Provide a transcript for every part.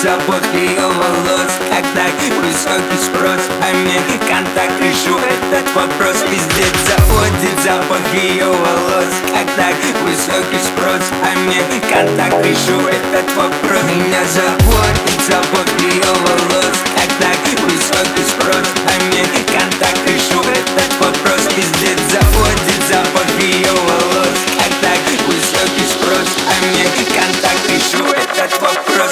запах ее волос. Как так высокий спрос, а мне контакт, решу этот вопрос. Пиздец, заводит запах ее волос. Как так высокий спрос, а мне контакт, решу этот вопрос. Меня заводит запах ее волос. Как так высокий спрос, а мне контакт, решу этот вопрос. Пиздец, заводит запах ее волос. Как так высокий спрос, а мне контакт, решу этот вопрос.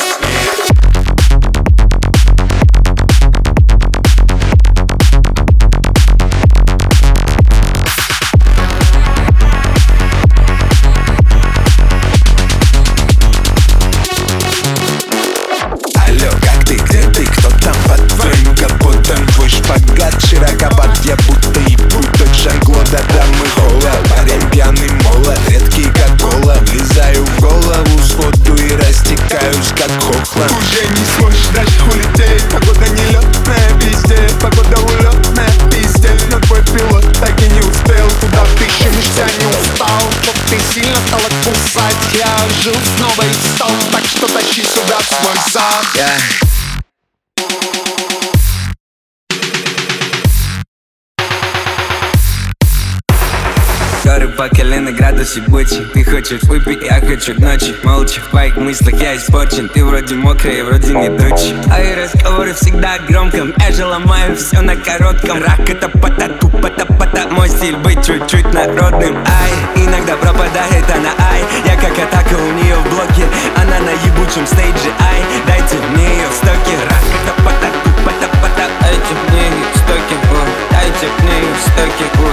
Широковат, я будто ебут от Жан-Клода Дамы-Холла. Парень пьяный, молод, редкий как кола. Влезаю в голову сходу и растекаюсь как хохла. Уже не сможешь дальше улететь. Погода нелетная везде, погода улетная, пиздец. Но твой пилот так и не успел. Куда ты щемишься, не устал. Вот ты сильно стала кусать. Я жил снова и встал, так что тащи сюда свой зад. Горы по колено, градус ебучий. Ты хочешь выпить, я хочу к ночи. Молча в твоих мыслях я испорчен. Ты вроде мокрая, вроде не дучий. Твои разговоры всегда громком. Я же ломаю все на коротком. Рак это пата-ту, пата-пата. Мой стиль быть чуть-чуть народным. Ай, иногда пропадает она, ай. Я как атака у нее в блоке. Она на ебучем стейдже, ай. Дайте мне ее в стоке. Рак это пата-ту, пата-пата. Дайте мне ее в стоке, дайте мне ее в стоке,